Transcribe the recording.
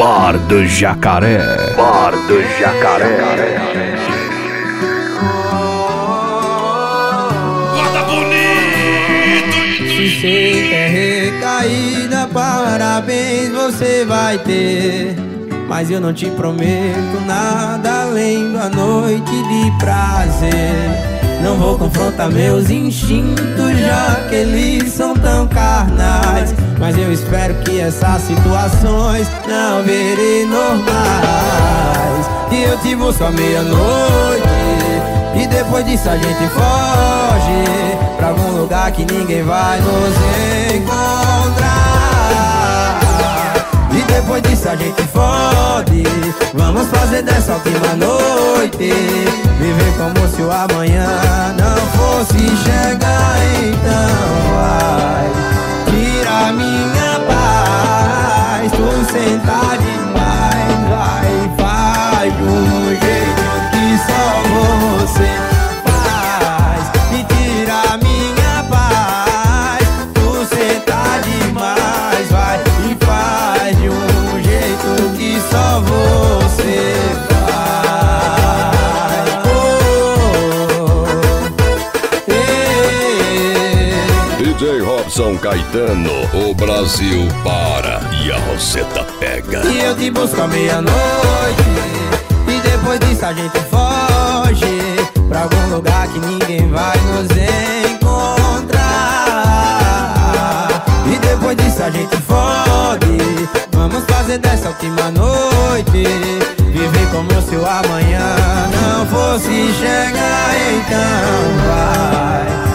Bar do Jacaré. Bar do Jacaré. Guarda bonito. Se cê quer recaída, parabéns você vai ter. Mas eu não te prometo nada além da noite de prazer. Não vou confrontar meus instintos, já que eles são tão carnais. Mas eu espero que essas situações não virem normais. Que eu te busco à meia-noite e depois disso a gente foge pra algum lugar que ninguém vai nos encontrar. E depois disso a gente fode. Vamos fazer dessa última noite viver como se o amanhã não fosse chegar. Então vai, tira minha paz. Tu senta demais, vai, faz de um jeito que só você faz. E tira minha paz. Tu senta demais, vai, e faz de um jeito que só você faz. DJ Robson Caetano, o Brasil para e a Roseta pega. E eu te busco à meia-noite e depois disso a gente foge pra algum lugar que ninguém vai nos encontrar. E depois disso a gente fode. Vamos fazer dessa última noite viver como se o amanhã não fosse chegar. Então vai,